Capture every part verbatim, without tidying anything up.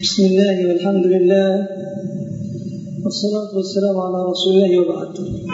بسم الله والحمد لله والصلاة والسلام على رسول الله وبعد.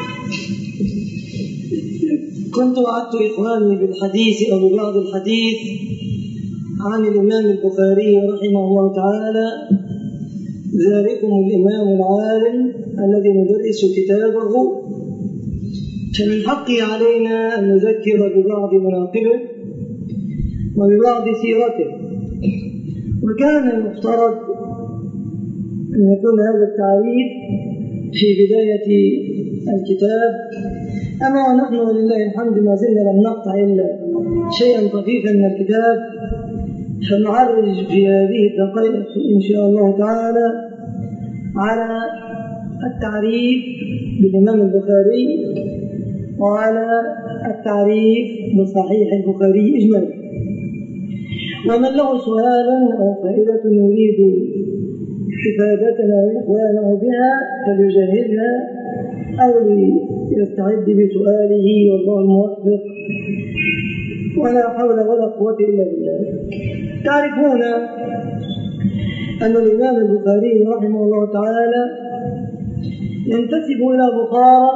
كنت وعدت إخواني بالحديث أو ببعض الحديث عن الإمام البخاري رحمه الله تعالى، ذلكم الإمام العالم الذي ندرس كتابه، فمن حقي علينا أن نذكر ببعض مناقبه وببعض سيرته. وكان المفترض أن يكون هذا التعريف في بداية الكتاب، أما ونحن ولله الحمد ما زلنا لم نقطع إلا شيئا طفيفا من الكتاب، فنعرج في هذه الدقائق إن شاء الله تعالى على التعريف بالإمام البخاري وعلى التعريف بصحيح البخاري إجمالا. ومن له سؤالا أو فائدة يريد إفادتنا وإخوانه بها فليجهزها أو ليستعد بسؤاله، والله الموفق، ولا حول ولا قوة إلا بالله. تعرفون أن الإمام البخاري رحمه الله تعالى ينتسب إلى بخارى،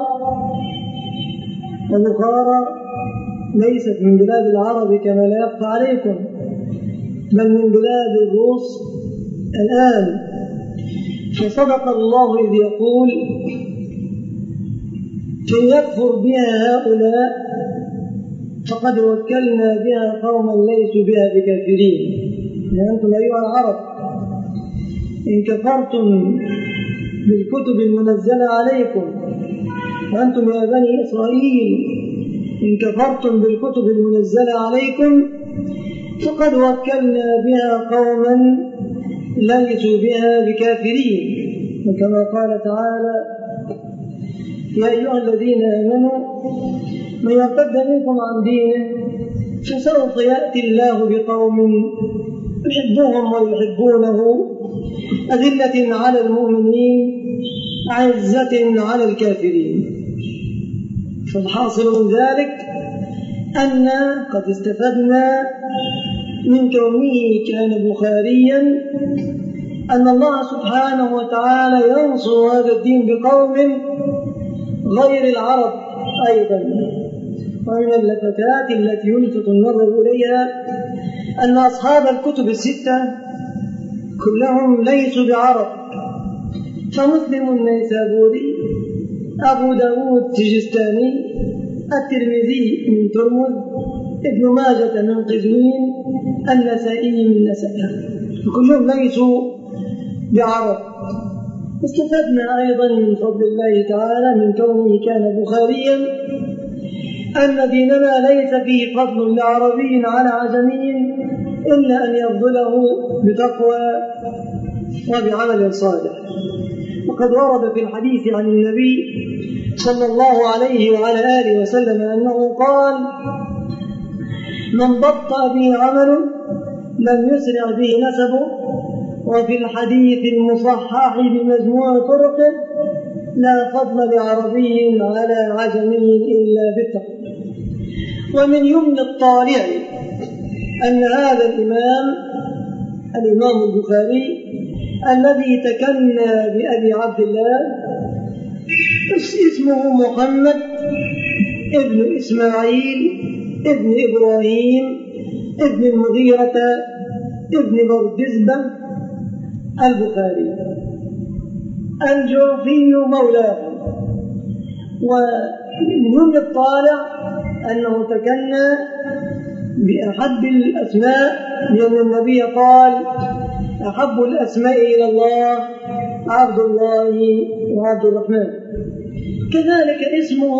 وبخارى ليست من بلاد العرب كما لا يخفى عليكم، بل من بلاد الروس الآن. فصدق الله إذ يقول: إن يكفر بها هؤلاء فقد وكلنا بها قوما ليسوا بها بكافرين. يعني أنتم أيها العرب إن كفرتم بالكتب المنزلة عليكم، وأنتم يا بني إسرائيل إن كفرتم بالكتب المنزلة عليكم فقد وكلنا بها قوما ليسوا بها بكافرين. وكما قال تعالى: يا أيها الذين آمنوا من يرتد منكم عن دينه فسوف يأتي الله بقوم يحبهم ويحبونه أذلة على المؤمنين عزة على الكافرين. فالحاصل من ذلك أن قد استفدنا من كونه كان بخاريا أن الله سبحانه وتعالى ينصر هذا الدين بقوم غير العرب أيضا. ومن اللفتات التي يلفت النظر إليها أن أصحاب الكتب الستة كلهم ليسوا بعرب، فمسلم النيسابوري، أبو داود السجستاني، الترمذي من ترمذ، ابن ماجة من قزوين، النسائي من نسائي، كلهم ليسوا بعرب. استفدنا أيضا من فضل الله تعالى من كونه كان بخاريا أن ديننا ليس فيه فضل لعربي على عجمي إلا أن يفضله بتقوى وبعمل صالح. وقد ورد في الحديث عن النبي صلى الله عليه وعلى آله وسلم أنه قال: من بطأ به عمله لم يسرع به نسبه. وفي الحديث المصحح بمجموع طرقه: لا فضل لعربي على عجمي إلا بالتقوى. ومن يمن الطالع أن هذا الإمام الإمام البخاري الذي تكنى بأبي عبد الله اسمه محمد ابن إسماعيل ابن إبراهيم ابن المغيرة ابن بردزبة البخاري الجعفي مولاه. ومن الطالع أنه تكنى بأحب الأسماء، لأن النبي قال: أحب الأسماء إلى الله عبد الله وعبد الرحمن. كذلك اسمه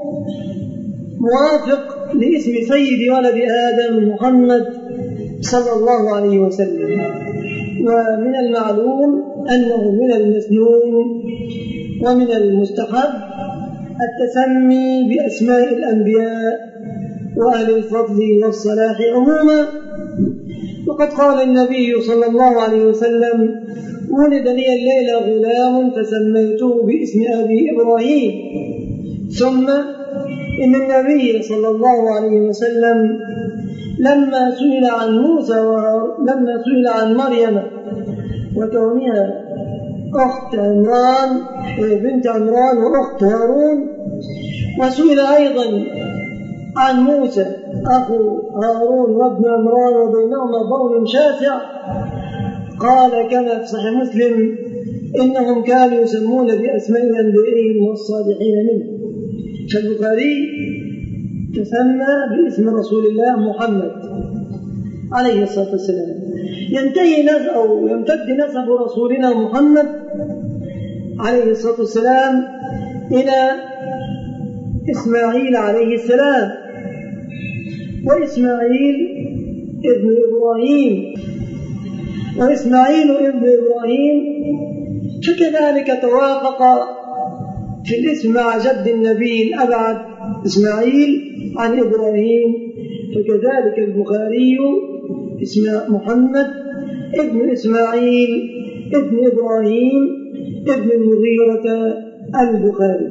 موافق لاسم سيد ولد آدم محمد صلى الله عليه وسلم. ومن المعلوم أنه من المسنون ومن المستحب التسمي بأسماء الأنبياء وأهل الفضل والصلاح عموما. وقد قال النبي صلى الله عليه وسلم: ولد لي الليلة غلام فسميته باسم أبي إبراهيم. ثم إن النبي صلى الله عليه وسلم لما سئل عن موسى ولما سئل عن مريم وكونها أخت عمران بنت عمران وأخت هارون. وسئل أيضا عن موسى أخو هارون وابن عمران وبينهما بون شاسع، قال كما في صحيح مسلم إنهم كانوا يسمون بأسماء أنبيائهم والصالحين منهم. فالبخاري تسمى باسم رسول الله محمد عليه الصلاة والسلام. ينتهي نسب أو يمتد نسب رسولنا محمد عليه الصلاة والسلام إلى إسماعيل عليه السلام، وإسماعيل ابن إبراهيم وإسماعيل ابن إبراهيم فكذلك توافق في الاسم مع جد النبي الأبعد إسماعيل عن إبراهيم. فكذلك البخاري اسم محمد ابن إسماعيل ابن إبراهيم ابن المغيرة البخاري.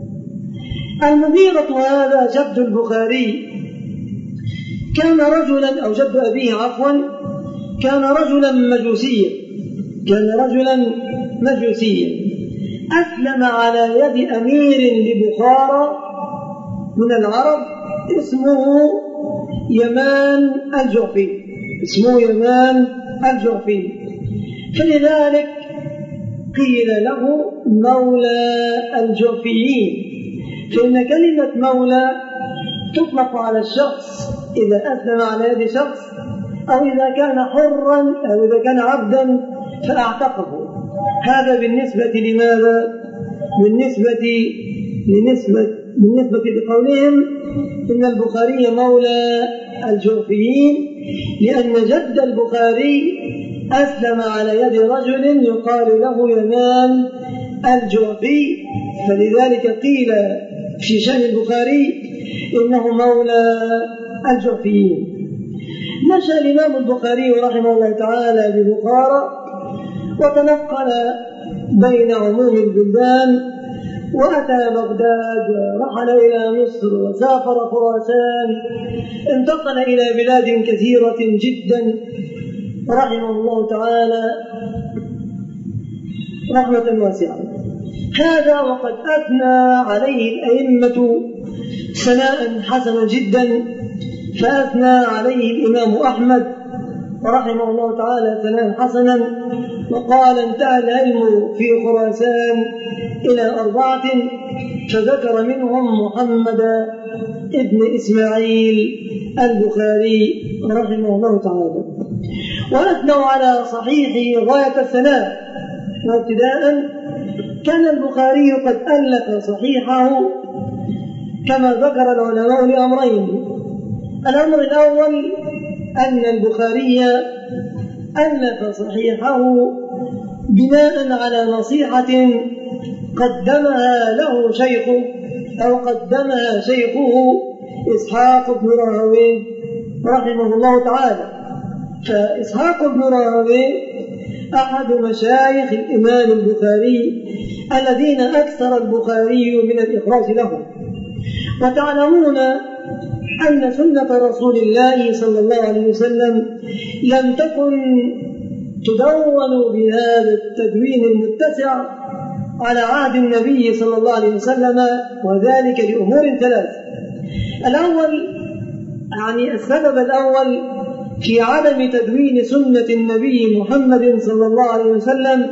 المغيرة هذا جد البخاري كان رجلا أو جد أبيه عفوا كان رجلا مجوسيا كان رجلا مجوسيا أسلم على يد أمير لبخارى من العرب اسمه يمان الجعفي اسمه يمان الجعفي فلذلك قيل له مولى الجعفيين، فإن كلمة مولى تطلق على الشخص إذا أسلم على يد شخص، أو إذا كان حرا أو إذا كان عبدا فأعتقه. هذا بالنسبة لماذا؟ بالنسبة لنسبة بالنسبة لقولهم إن البخاري مولى الجعفيين، لأن جد البخاري أسلم على يد رجل يقال له يمان الجعفي، فلذلك قيل في شأن البخاري إنه مولى الجعفيين. نشأ الإمام البخاري رحمه الله تعالى ببخارى، وتنقل بين عموم البلدان، وأتى بغداد ورحل إلى مصر وسافر خراسان، انتقل إلى بلاد كثيرة جدا رحمه الله تعالى رحمة واسعة. هذا وقد أثنى عليه الأئمة ثناء حسنا جدا، فأثنى عليه الإمام أحمد رحمه الله تعالى ثناء حسنا، وقال انتهى العلم في خراسان إلى أربعة، فذكر منهم محمد ابن إسماعيل البخاري رحمه الله تعالى. وأثنوا على صحيحه غاية الثناء. وابتداء كان البخاري قد ألف صحيحه كما ذكر العلماء لأمرين. الأمر الأول أن البخاري ألف صحيحه بناء على نصيحة قدمها له شيخه أو قدمها شيخه إسحاق بن راهويه رحمه الله تعالى. فإسحاق بن راهويه أحد مشايخ الإمام البخاري الذين أكثر البخاري من الإخراج لهم. وتعلمون أن سنة رسول الله صلى الله عليه وسلم لم تكن تدون بهذا التدوين المتسع على عهد النبي صلى الله عليه وسلم، وذلك لأمور ثلاث. الأول يعني السبب الأول في عدم تدوين سنة النبي محمد صلى الله عليه وسلم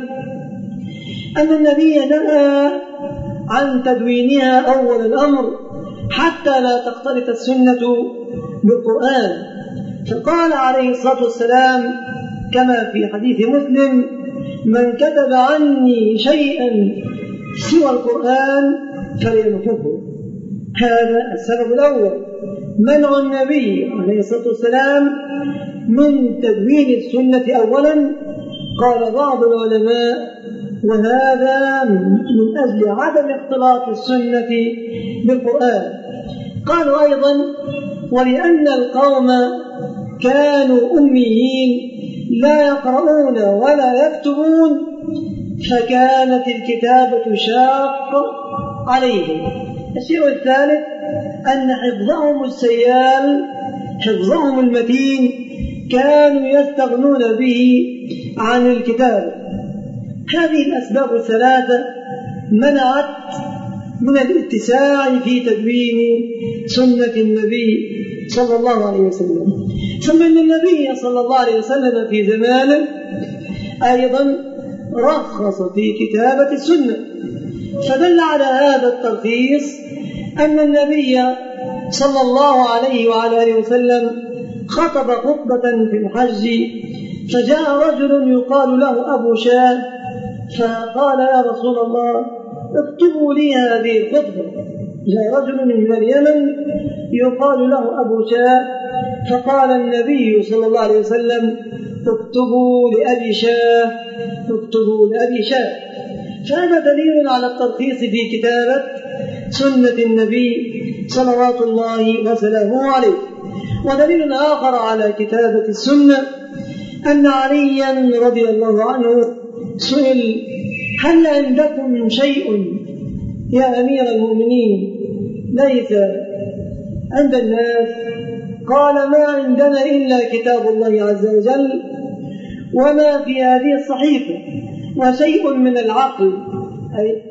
أن النبي نهى عن تدوينها أول الأمر حتى لا تختلط السنة بالقرآن. فقال عليه الصلاة والسلام كما في حديث مسلم: من كتب عني شيئا سوى القرآن فليمكثه. هذا السبب الأول، منع النبي عليه الصلاة والسلام من تدوين السنة أولا. قال بعض العلماء: وهذا من أجل عدم اختلاط السنة بالقرآن. قالوا أيضا: ولأن القوم كانوا أميين لا يقرؤون ولا يكتبون، فكانت الكتابة شاقة عليهم. الشيء الثالث أن حفظهم السيال حفظهم المتين كانوا يستغنون به عن الكتاب. هذه الأسباب الثلاثة منعت من الاتساع في تدوين سنة النبي صلى الله عليه وسلم. ثم أن النبي صلى الله عليه وسلم في زمانه أيضا رخص في كتابة السنة، فدل على هذا الترخيص أن النبي صلى الله عليه وعلى آله وسلم خطب خطبة في الحج، فجاء رجل يقال له أبو شاه فقال يا رسول الله اكتبوا لي هذه الخطبة. جاء رجل من اليمن يقال له أبو شاه فقال النبي صلى الله عليه وسلم اكتبوا لأبي شاه اكتبوا لأبي شاه. فهذا دليل على الترخيص في كتابة سنة النبي صلوات الله وسلامه عليه. ودليل آخر على كتابة السنة أن عليا رضي الله عنه سئل هل عندكم شيء يا أمير المؤمنين ليس عند الناس؟ قال ما عندنا إلا كتاب الله عز وجل وما في هذه الصحيفة وشيء من العقل، أي,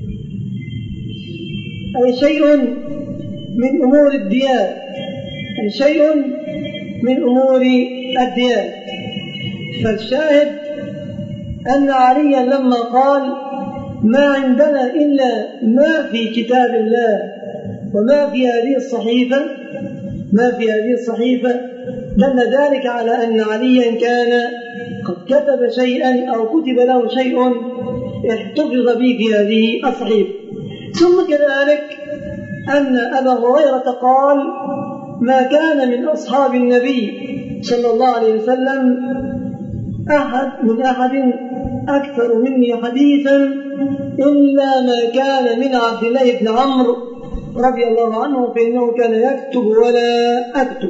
أي شيء من أمور الديانة، أي شيء من أمور الديانة. فالشاهد أن عليا لما قال ما عندنا إلا ما في كتاب الله وما في هذه الصحيفة ما في هذه الصحيفة دل ذلك على أن عليا كان قد كتب شيئا أو كتب له شيء احتفظ به في هذه الصحيفة. ثم كذلك أن أبا هريرة قال ما كان من أصحاب النبي صلى الله عليه وسلم أحد من أحد أكثر مني حديثا إلا ما كان من عبد الله بن عمرو رضي الله عنه فإنه كان يكتب ولا أكتب.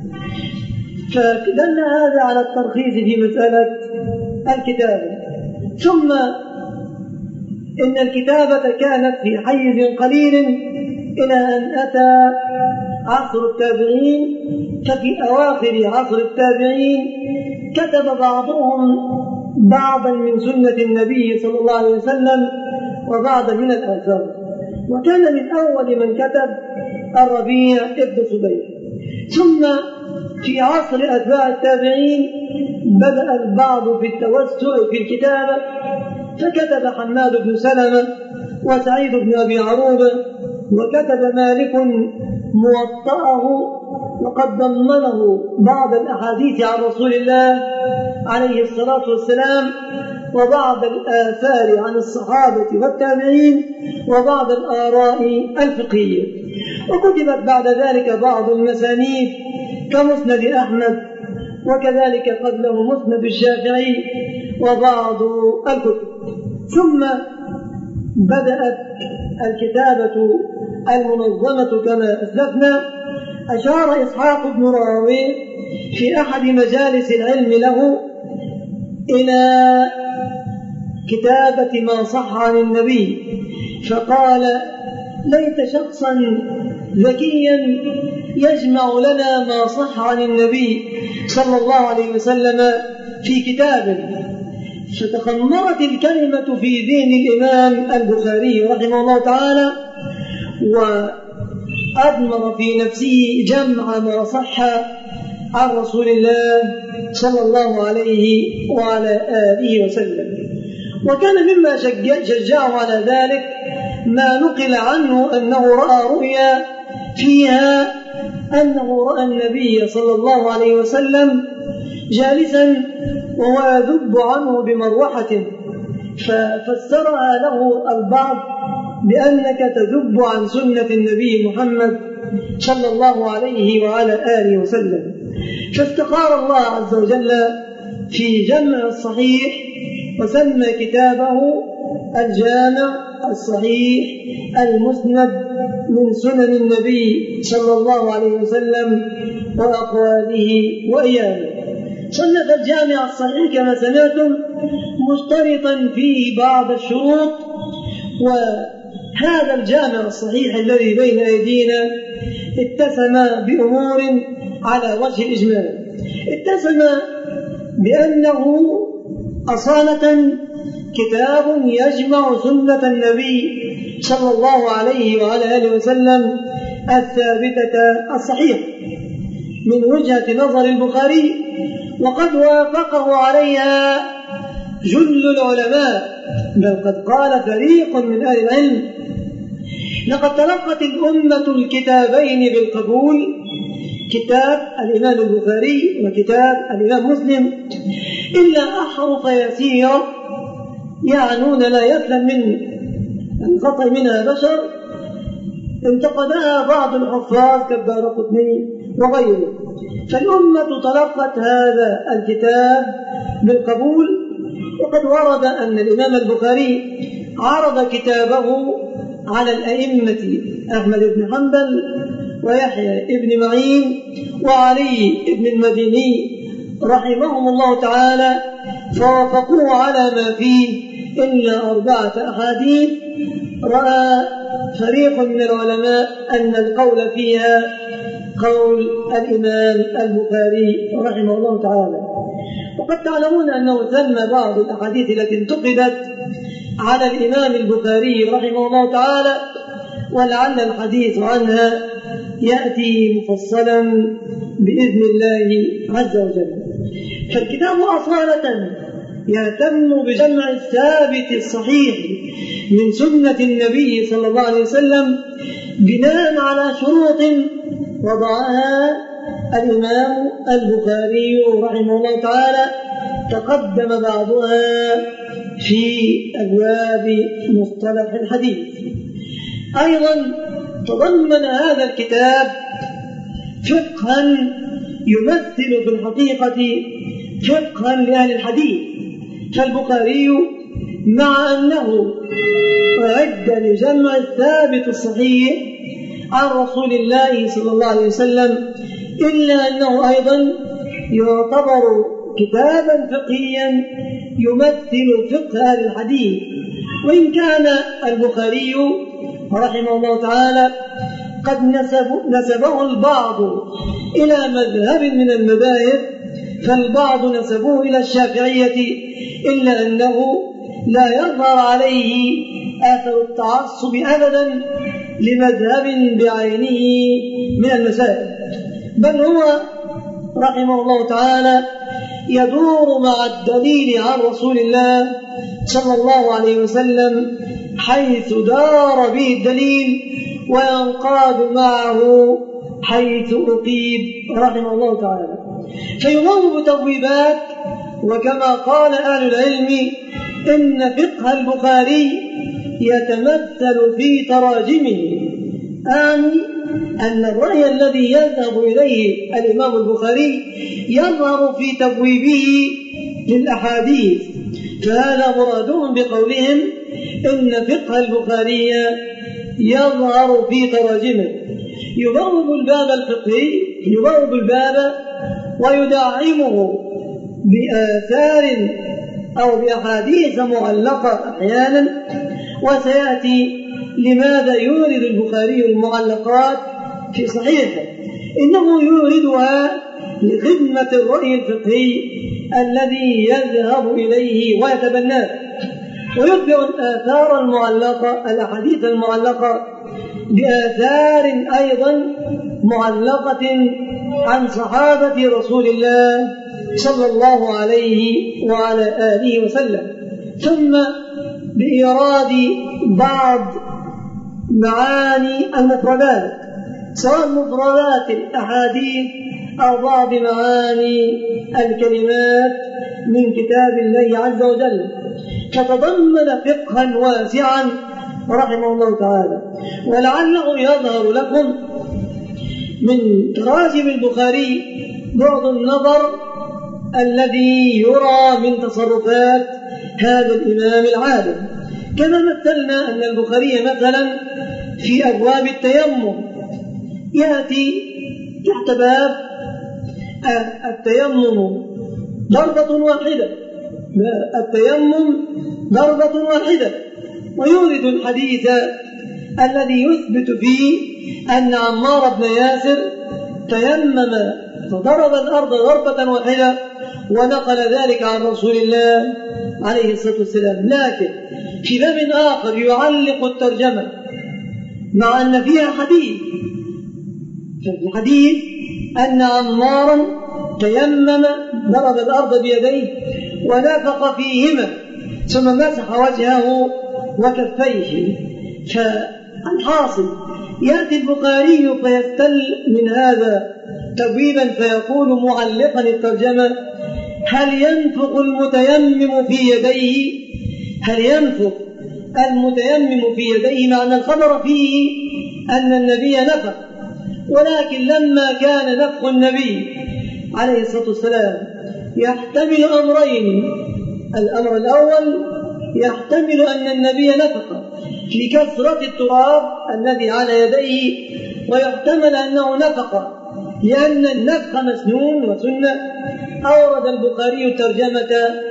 فدل هذا على الترخيص في مسألة الكتابة. ثم إن الكتابة كانت في حيز قليل إلى أن أتى عصر التابعين، ففي أواخر عصر التابعين كتب بعضهم بعضا من سنة النبي صلى الله عليه وسلم وبعضا من الآثار. وكان من أول من كتب الربيع ابن صبيح. ثم في عصر أتباع التابعين بدأ البعض في التوسع في الكتابة، فكتب حماد بن سلمة وسعيد بن أبي عروبة، وكتب مالك موطأه وقد ضمنه بعض الأحاديث عن رسول الله عليه الصلاة والسلام وبعض الآثار عن الصحابة والتابعين وبعض الآراء الفقهية. وكتبت بعد ذلك بعض المسانيد كمسند أحمد، وكذلك قبله مسند الشافعي وبعض الكتب. ثم بدأت الكتابة المنظمة كما أسلفنا. أشار إسحاق بن راهويه في أحد مجالس العلم له إلى كتابة ما صح عن النبي، فقال ليت شخصا ذكيا يجمع لنا ما صح عن النبي صلى الله عليه وسلم في كتاب. فتخمرت الكلمة في ذهن الإمام البخاري رحمه الله تعالى، وأضمر في نفسه جمع ما صح عن رسول الله صلى الله عليه وعلى آله وسلم. وكان مما شجعه على ذلك ما نقل عنه أنه رأى رؤيا فيها أنه رأى النبي صلى الله عليه وسلم جالسا وهو يذب عنه بمروحة، ففسرها له البعض بأنك تذب عن سنة النبي محمد صلى الله عليه وعلى آله وسلم. فاستخار الله عز وجل في جمع الصحيح وسمى كتابه الجامع الصحيح المسند من سنن النبي صلى الله عليه وسلم وأقواله وأيامه. صنف الجامع الصحيح كما سمعتم مشترطا فيه بعض الشروط، وهذا الجامع الصحيح الذي بين أيدينا اتسم بأمور على وجه الإجمال. اتسم بأنه أصالة كتاب يجمع سنة النبي صلى الله عليه وعلى آله وسلم الثابتة الصحيحة من وجهة نظر البخاري، وقد وافقه عليها جل العلماء، بل قد قال فريق من أهل العلم: لقد تلقت الأمة الكتابين بالقبول، كتاب الإمام البخاري وكتاب الإمام مسلم، إلا أحرف يسيرة يعنون لا يسلم من الخطأ منها بشر انتقدها بعض الحفاظ كالدارقطني وغيره. فالأمة تلقت هذا الكتاب بالقبول، وقد ورد أن الإمام البخاري عرض كتابه على الأئمة أحمد بن حنبل ويحيى بن معين وعلي بن المديني رحمهم الله تعالى، فوافقوه على ما فيه إلا أربعة أحاديث رأى فريق من العلماء أن القول فيها قول الإمام البخاري رحمه الله تعالى. وقد تعلمون أنه ثم بعض الأحاديث التي انتقدت على الإمام البخاري رحمه الله تعالى، ولعل الحديث عنها يأتي مفصلا بإذن الله عز وجل. فالكتاب أصالة يهتم بجمع الثابت الصحيح من سنة النبي صلى الله عليه وسلم بناء على شروط وضعها الإمام البخاري رحمه الله تعالى، تقدم بعضها في أبواب مصطلح الحديث. أيضا تضمن هذا الكتاب فقها يمثل في الحقيقة فقها لأهل الحديث. فالبخاري مع أنه أعد لجمع الثابت الصحيح عن رسول الله صلى الله عليه وسلم، إلا أنه أيضا يعتبر كتابا فقهيا يمثل فقه أهل الحديث. وإن كان البخاري رحمه الله تعالى قد نسب نسبه البعض إلى مذهب من المذاهب، فالبعض نسبوه إلى الشافعية، إلا أنه لا يظهر عليه آثر التعصب أبدا لمذهب بعينه من المسائل، بل هو رحمه الله تعالى يدور مع الدليل عن رسول الله صلى الله عليه وسلم حيث دار به الدليل، وينقاد معه حيث أقيد رحمه الله تعالى. فيبوب تبويبات، وكما قال أهل العلم إن فقه البخاري يتمثل في تراجمه، أعني أن الرأي الذي يذهب إليه الإمام البخاري يظهر في تبويبه للأحاديث. فهذا مرادهم بقولهم إن فقه البخاري يظهر في تراجمه، يبوب الباب الفقهي، يبوب الباب ويدعمه بآثار أو بأحاديث معلقة أحيانا. وسيأتي لماذا يورد البخاري المعلقات في صحيحه. إنه يوردها لخدمة الرأي الفقهي الذي يذهب إليه ويتبناه، ويتبع الآثار المعلقة، الأحاديث المعلقة، بآثار أيضا معلقة عن صحابة رسول الله صلى الله عليه وعلى آله وسلم، ثم بإيراد بعض معاني المفردات، سواء مفردات الأحاديث أو بعض معاني الكلمات من كتاب الله عز وجل، فتضمن فقها واسعا رحمه الله تعالى. ولعله يظهر لكم من تراجم البخاري بعض النظر الذي يرى من تصرفات هذا الإمام العالم. كما مثلنا أن البخاري مثلا في أبواب التيمم يأتي تحت باب التيمم ضربة واحدة، التيمم ضربة واحدة، ويورد الحديث الذي يثبت فيه أن عمار بن ياسر تيمم فضرب الأرض ضربة واحدة ونقل ذلك عن رسول الله عليه الصلاة والسلام. لكن في باب آخر يعلق الترجمة مع أن فيها حديث، ففي الحديث أن عمارا تيمم ضرب الأرض بيديه ونفخ فيهما ثم مسح وجهه وكفيه. فالحاصل يأتي البخاري فيستل من هذا تبويبا فيقول معلقا الترجمة: هل ينفخ المتيمم في يديه؟ هل ينفخ المتيمم في يديه؟ معنى الخبر فيه أن النبي نفخ، ولكن لما كان نفخ النبي عليه الصلاة والسلام يحتمل أمرين: الأمر الأول يحتمل أن النبي نفخ لكثرة التراب الذي على يديه، ويحتمل أنه نفخ لأن النفخ مسنون وسنة. أورد البخاري الترجمة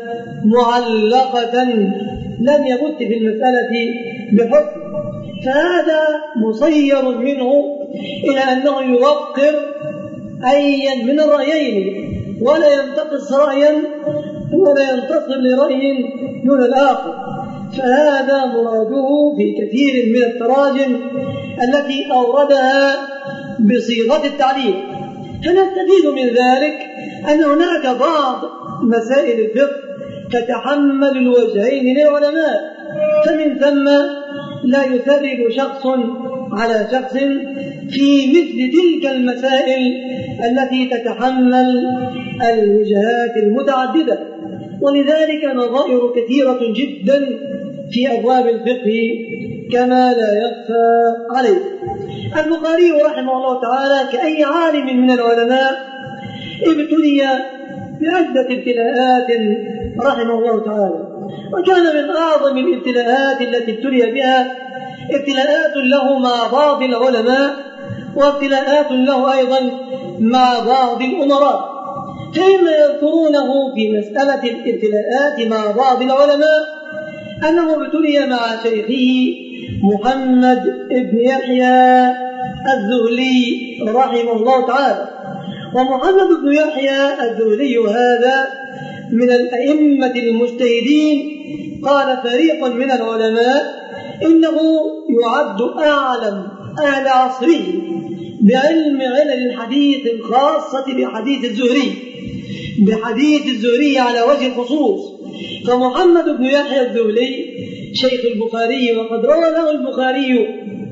معلقة لم يمت في المسألة بحكم، فهذا مصير منه إلى أنه يوقر أيا من الرأيين ولا ينتقص رأيا ولا ينتصر لرأي دون الآخر. فهذا مراده في كثير من التراجم التي أوردها بصيغة التعليق. فنستفيد من ذلك أن هناك بعض مسائل الفقه تتحمل الوجهين للعلماء، فمن ثم لا يثرب شخص على شخص في مثل تلك المسائل التي تتحمل الوجهات المتعددة. ولذلك نظائر كثيرة جدا في أبواب الفقه كما لا يخفى عليه. البخاري رحمه الله تعالى كأي عالم من العلماء ابتلي بعدة ابتلاءات رحمه الله تعالى، وكان من أعظم الابتلاءات التي ابتلي بها ابتلاءات له مع بعض العلماء وابتلاءات له أيضا مع بعض الأمراء. فإما يذكرونه في مسألة الابتلاءات مع بعض العلماء أنه ابتلي مع شيخه محمد بن يحيى الذهلي رحمه الله تعالى. ومحمد بن يحيى الذهلي هذا من الأئمة المجتهدين. قال فريق من العلماء إنه يعد أعلم أهل عصره بعلم علل الحديث الخاصة بحديث الزهري بحديث الزهري على وجه الخصوص. فمحمد بن يحيى الذهلي شيخ البخاري، وقد روى له البخاري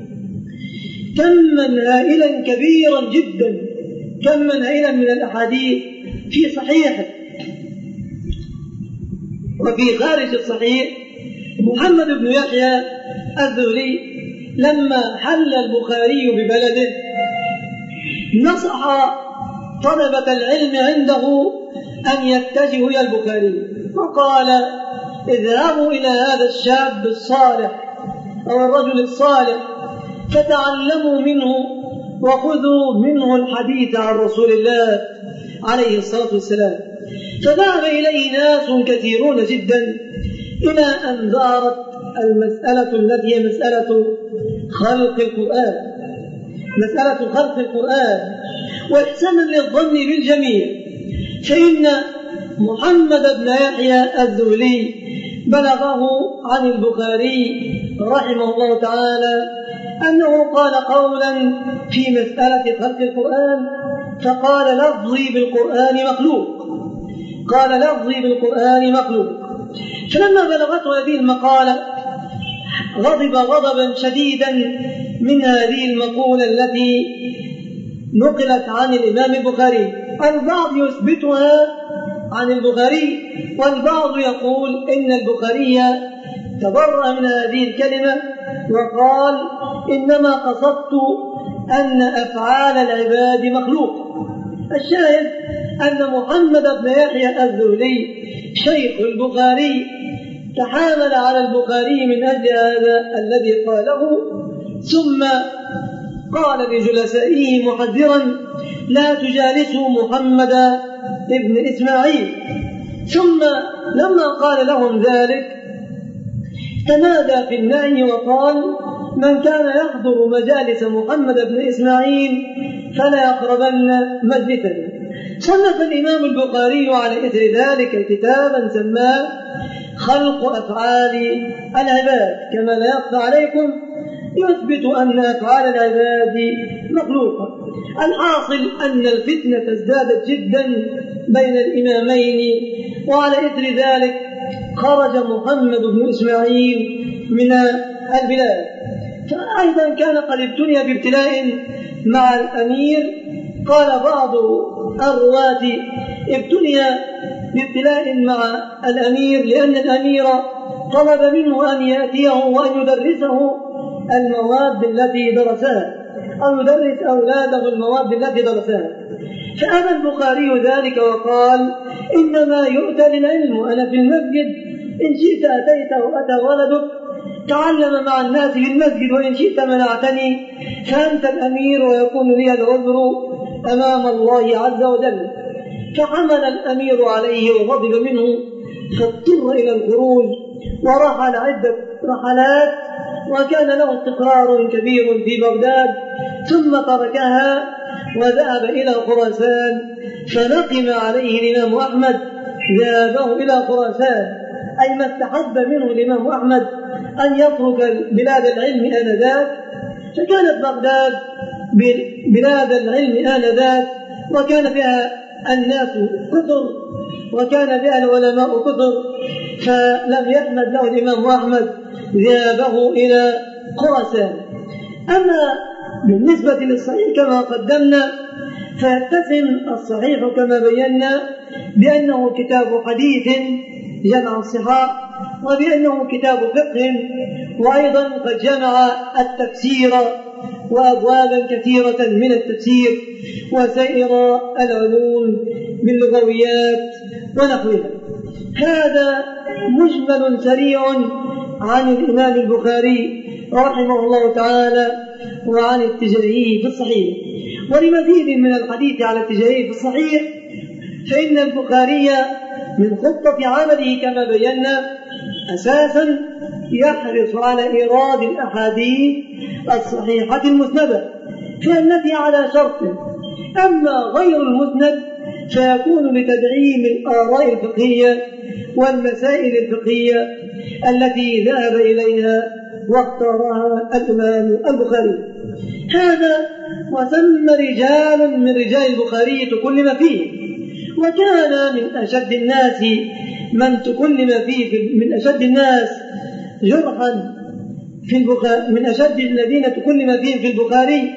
كما هائلا كبيرا جدا كما هائلا من الأحاديث في صحيحه وفي خارج الصحيح. محمد بن يحيى الذهلي لما حل البخاري ببلده نصح طلبة العلم عنده أن يتجهوا إلى البخاري، فقال: اذهبوا إلى هذا الشاب الصالح أو الرجل الصالح فتعلموا منه وخذوا منه الحديث عن رسول الله عليه الصلاة والسلام. فذهب إليه ناس كثيرون جدا إلى أن دارت المسألة التي هي مسألة خلق القرآن مسألة خلق القرآن واحسانا للظن بالجميع. فإن محمد بن يحيى الذهلي بلغه عن البخاري رحمه الله تعالى أنه قال قولا في مسألة خلق القرآن، فقال: لفظي بالقرآن مخلوق قال لفظي بالقرآن مخلوق. فلما بلغته هذه المقالة غضب غضبا شديدا من هذه المقولة التي نقلت عن الإمام البخاري. البعض يثبتها عن البخاري والبعض يقول إن البخاري تبرأ من هذه الكلمة وقال: إنما قصدت أن أفعال العباد مخلوق. الشاهد أن محمد بن يحيى الذهلي شيخ البخاري تحامل على البخاري من أجل هذا الذي قاله، ثم قال لجلسائه محذرا: لا تجالسوا محمد ابن إسماعيل. ثم لما قال لهم ذلك تنادى في النهي وقال: من كان يحضر مجالس محمد بن إسماعيل فلا يقربن مجلسنا. صنف الإمام البخاري على إثر ذلك كتابا سماه خلق أفعال العباد، كما لا يخفى عليكم يثبت أن أفعال العباد مخلوقة. الحاصل أن الفتنة ازدادت جدا بين الإمامين، وعلى إثر ذلك خرج محمد بن إسماعيل من البلاد. فأيضا كان قد ابتلي بابتلاء مع الأمير. قال بعض الرواة ابتلي بابتلاء مع الأمير لأن الأمير طلب منه أن يأتيه وأن يدرسه المواد التي درسها أو يدرس أولاده المواد التي درسها، فأبى البخاري ذلك وقال إنما يؤتى للعلم، أنا في المسجد إن شئت أتيت وأتى ولدك تعلم مع الناس في المسجد، وإن شئت منعتني فأنت الأمير ويكون لي العذر أمام الله عز وجل. فحمل الأمير عليه وغضب منه فاضطر إلى الخروج ورحل عدة رحلات، وكان له استقرار كبير في بغداد ثم تركها وذهب إلى خراسان. فنقم عليه الإمام أحمد ذهابه إلى خراسان، أي ما استحب منه الإمام أحمد أن يترك بلاد العلم آنذاك. فكانت بغداد بلاد العلم آنذاك، وكان فيها الناس كثر وكان فيها العلماء كثر، فلم يحمد له الإمام أحمد ذهابه إلى خراسان. أما بالنسبة للصحيح كما قدمنا فيتسم الصحيح كما بينا بأنه كتاب حديث جمع الصحاح، وبأنه كتاب فقه، وأيضا قد جمع التفسير وأبوابا كثيرة من التفسير وسائر العلوم باللغويات ونحوها. هذا مجمل سريع عن الإمام البخاري رحمه الله تعالى وعن اتجاهه في الصحيح. ولمزيد من الحديث على اتجاهه في الصحيح فإن البخاري من خطة عمله كما بينا أساسا يحرص على إيراد الأحاديث الصحيحة المسندة فالتي على شرط، أما غير المسند فيكون لتدعيم الآراء الفقهية والمسائل الفقهية التي ذهب إليها واختارها الإمام البخاري. هذا وثم رجال من رجال البخاري تكلم فيه، وكان من أشد الناس من تكلم فيه من أشد الناس جرحا في البخاري من أشد الذين تكلم فيه في البخاري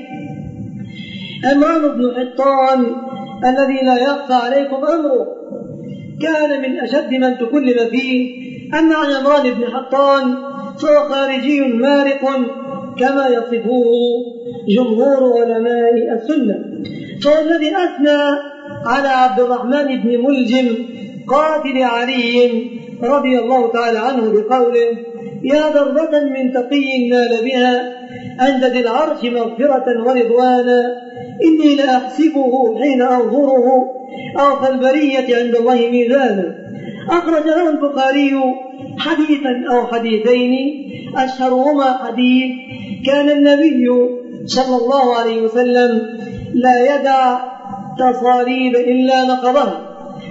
عمران بن حطان الذي لا يخفى عليكم أمره. كان من أشد من تكلم فيه. أما عن عمران بن حطان فهو خارجي مارق كما يصفه جمهور علماء السنة، فهو الذي أثنى على عبد الرحمن بن ملجم قاتل علي رضي الله تعالى عنه بقوله يا ضربة من تقي نال بها عند ذي العرش مغفرة ورضوانا إني لأحسبه حين أنظره أوفى البرية عند الله ميزانا. أخرج له البخاري حديثا أو حديثين أشهرهما حديث كان النبي صلى الله عليه وسلم لا يدع تصاريب إلا نقضها،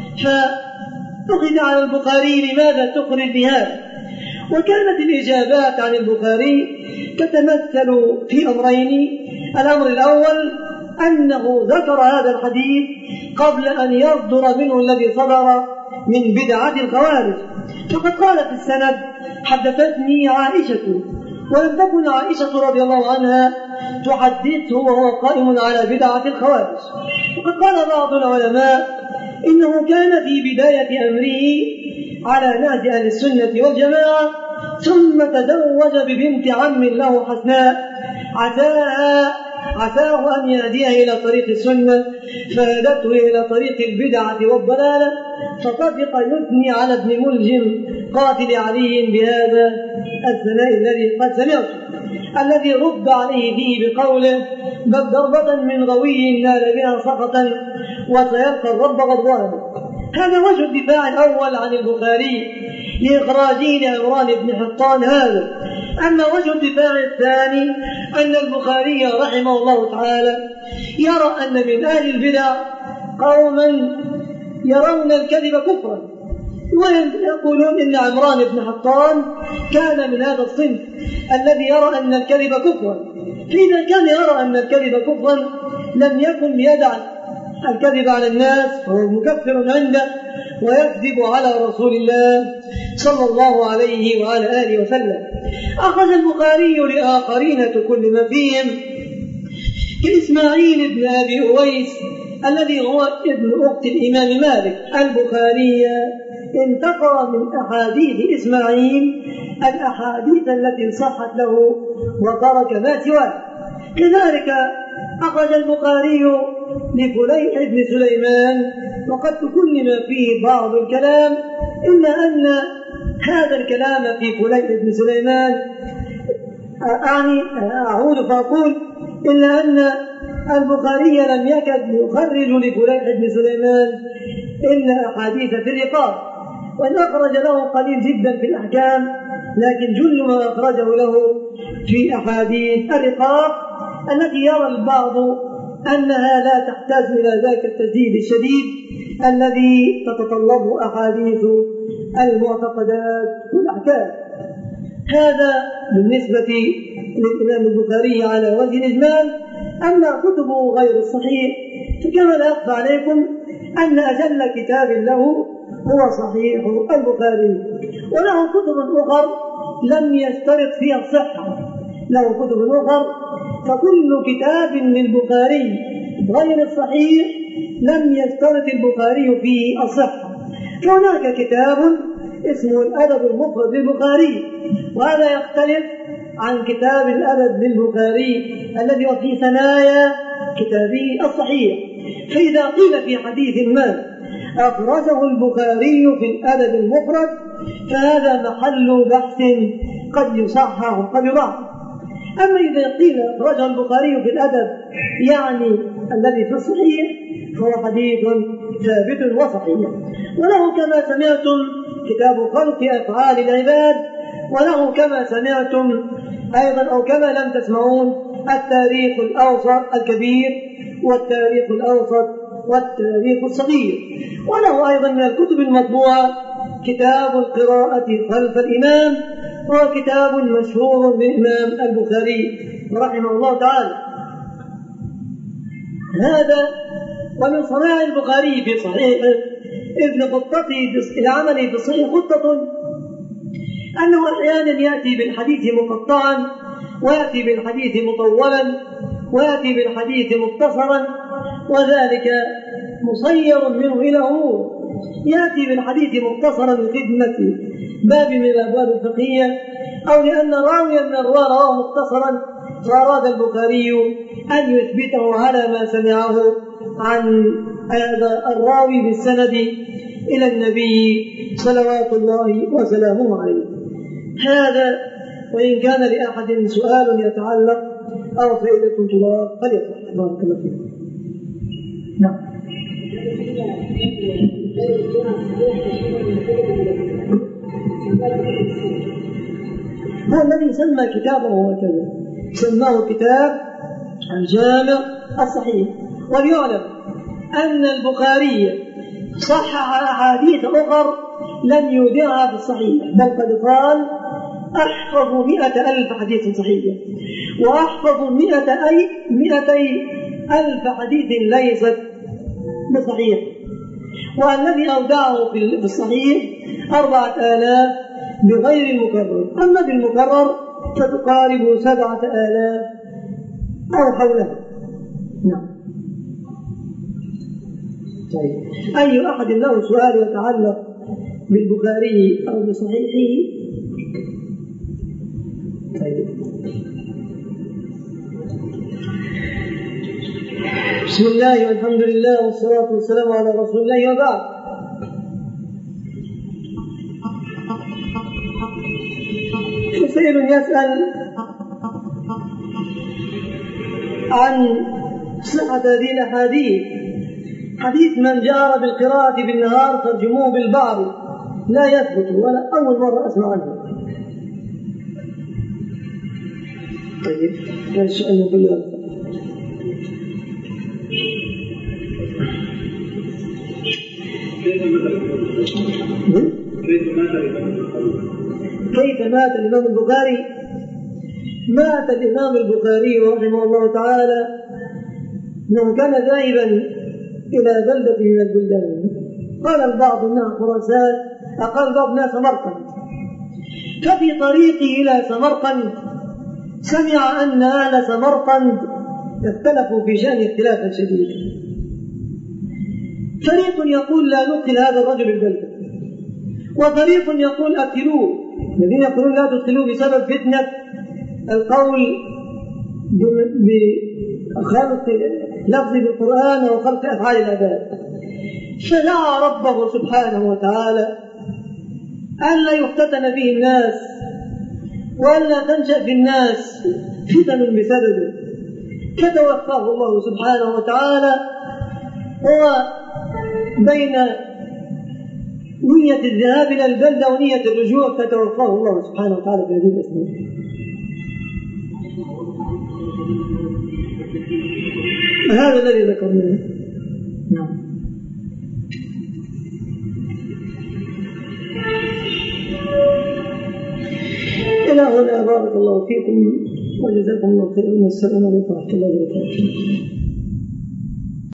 فأخذ على البخاري لماذا تخرج بهذا؟ وكانت الإجابات عن البخاري تتمثل في أمرين. الأمر الأول أنه ذكر هذا الحديث قبل أن يصدر منه الذي صدر من بدعة الخوارج، فقد قال في السند حدثتني عائشة، ولم تكن عائشة رضي الله عنها تحدثه وهو قائم على بدعة الخوارج. وقد قال بعض العلماء إنه كان في بداية أمره على نهج أهل السنة والجماعة، ثم تزوج ببنت عم له حسناء عساها عساه أن يهديه إلى طريق السنة فهدته إلى طريق البدعة والضلالة، فطفق يثني على ابن ملجم قاتل علي بهذا الثناء الذي قد سمعته، الذي رد عليه فيه بقوله بل ضربة من غوي نال بها سقطا وسيلقى الرب غضبانا. هذا وجه الدفاع الأول عن البخاري لإخراجه لعمران بن حطان هذا. أما وجه الدفاع الثاني أن البخاري رحمه الله تعالى يرى أن من أهل البدع قوما يرون الكذب كفرا، ويقولون إن عمران بن حطان كان من هذا الصنف الذي يرى أن الكذب كفرا. فإذا كان يرى أن الكذب كفرا لم يكن يدع الكذب على الناس، فهو مكفر عنده ويكذب على رسول الله صلى الله عليه وعلى آله وسلم. أخذ البخاري لآخرين كل ما فيهم كإسماعيل بن أبي أويس الذي هو ابن أخت الإمام مالك. البخاري انتقى من أحاديث إسماعيل الأحاديث التي صحت له وترك ما سواه. كذلك أخرج البخاري لفليح بن سليمان وقد تكلم فيه بعض الكلام، إلا أن هذا الكلام في فليح بن سليمان أعني أعود فأقول إلا أن البخاري لم يكد يخرج لفليح بن سليمان إلا أحاديث في الرقاب، وإن أخرج له قليل جدا في الأحكام، لكن جل ما أخرجه له في أحاديث الرقاب التي يرى البعض أنها لا تحتاج إلى ذاك التجديد الشديد الذي تتطلبه أحاديث المعتقدات والأحكام. هذا بالنسبة للإمام البخاري على وجه الإجمال. أما كتبه غير الصحيح فكما لا يخفى عليكم أن أجل كتاب له هو صحيح البخاري، وله كتب أخر لم يشترط فيها الصحة، له كتب أخر، فكل كتاب للبخاري غير الصحيح لم يشترط البخاري فيه الصحة. هناك كتاب اسمه الأدب المفرد للبخاري، وهذا يختلف عن كتاب الأدب للبخاري الذي هو في ثنايا كتابه الصحيح. فإذا قيل في حديث ما أخرجه البخاري في الأدب المفرد فهذا محل بحث قد يصحح وقد يضعف. أما إذا قيل أخرجه البخاري في الأدب يعني الذي في الصحيح فهو حديث ثابت وصحيح. وله كما سمعتم كتاب خلق أفعال العباد، وله كما سمعتم أيضا أو كما لم تسمعون التاريخ الأوسط الكبير والتاريخ الأوسط والتاريخ الصغير. وله أيضا من الكتب المطبوعة كتاب القراءة خلف الإمام، وهو كتاب مشهور للإمام البخاري رحمه الله تعالى. هذا ومن صناع البخاري في صحيحه ابن خطته العمل في الصحيح خطة أنه أحيانا يأتي بالحديث مقطعا، ويأتي بالحديث مطولا، ويأتي بالحديث مختصرا، وذلك مصير منه إلى أمور. يأتي بالحديث مختصرا لخدمة باب من الأبواب الفقهية، أو لأن راويا من الرواة رواه مختصرا فأراد البخاري أن يثبته على ما سمعه عن هذا الراوي بالسند إلى النبي صلوات الله وسلامه عليه. هذا وإن كان لأحد سؤال يتعلق أو فائدة تضاف فليطرح. بارك الله فيكم. نعم. هو الذي سمى كتابه هكذا، سماه كتاب الجامع الصحيح. وليعلم أن البخاري صحح أحاديث أخر لم يودعها في الصحيح، بل قد قال أحفظ مئة ألف حديث صحيح، وأحفظ مئة أي مئتي ألف حديث ليست بصحيح، والذي أودعه في الصحيح أربعة آلاف بغير المكرر، أما بالمكرر فتقارب سبعة آلاف أو حولها. نعم. طيب. أي أحد له سؤال يتعلق بالبخاري أو بصحيحه؟ طيب. بسم الله والحمد لله والصلاة والسلام على رسول الله، وبعد. سائل يسأل عن صحة هذه الأحاديث. حديث من جار بالقراءة بالنهار ترجموه بالبعض لا يثبت، ولا أول مرة أسمع عنه. طيب هذا السؤال مبلغ. كيف مات الإمام البخاري؟ مات الإمام البخاري رحمه الله تعالى أنه كان ذاهبا إلى بلدة من البلدان، قال البعض أنها خراسان، أقال البعض أنها سمرقند. ففي طريقه إلى سمرقند سمع أن أهل سمرقند اختلفوا في شأن اختلافا شديدا. فريق يقول لا ندخل هذا الرجل البلدة، وفريق يقول أقتلوه، الذين يقولون لا تدخلوه بسبب فتنة القول بخلق لفظ بالقرآن أو خلق أفعال الآباء. فدعا ربه سبحانه وتعالى ألا يفتتن به الناس وألا تنشأ في الناس فتن بسببه، فتوفاه الله سبحانه وتعالى. هو بين نية الذهاب إلى البلدة ونية الرجوع، فتوفاه الله سبحانه وتعالى في هذه الأثناء. هذا الذي ذكرناه. نعم. إلى هنا بارك الله فيكم وجزاكم الله خيرا، والسلام عليكم ورحمة الله وبركاته.